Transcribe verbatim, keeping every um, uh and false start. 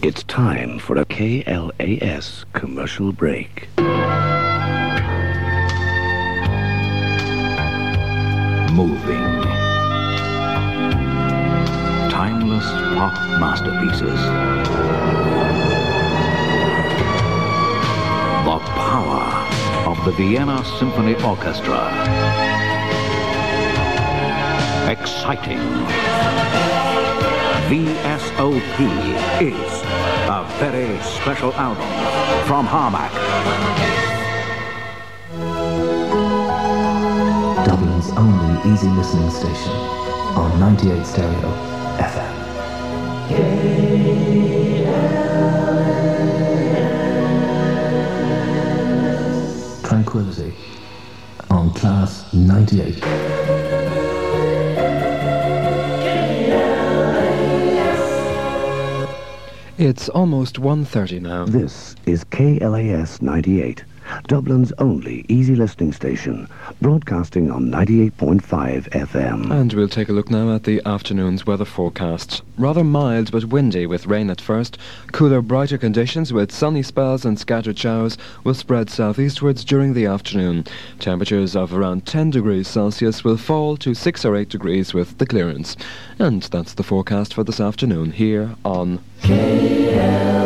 It's time for a K L A S commercial break. Moving. Timeless pop masterpieces. The power of the Vienna Symphony Orchestra. Exciting. V S O P is a very special album from Harmac. Dublin's only easy listening station on ninety-eight Stereo F M. K L A S. Tranquility on Class ninety-eight. It's almost one thirty now. This is K L A S ninety-eight, Dublin's only easy listening station, broadcasting on ninety-eight point five F M. And we'll take a look now at the afternoon's weather forecast. Rather mild but windy with rain at first. Cooler, brighter conditions with sunny spells and scattered showers will spread southeastwards during the afternoon. Temperatures of around ten degrees Celsius will fall to six or eight degrees with the clearance. And that's the forecast for this afternoon here on K L A S.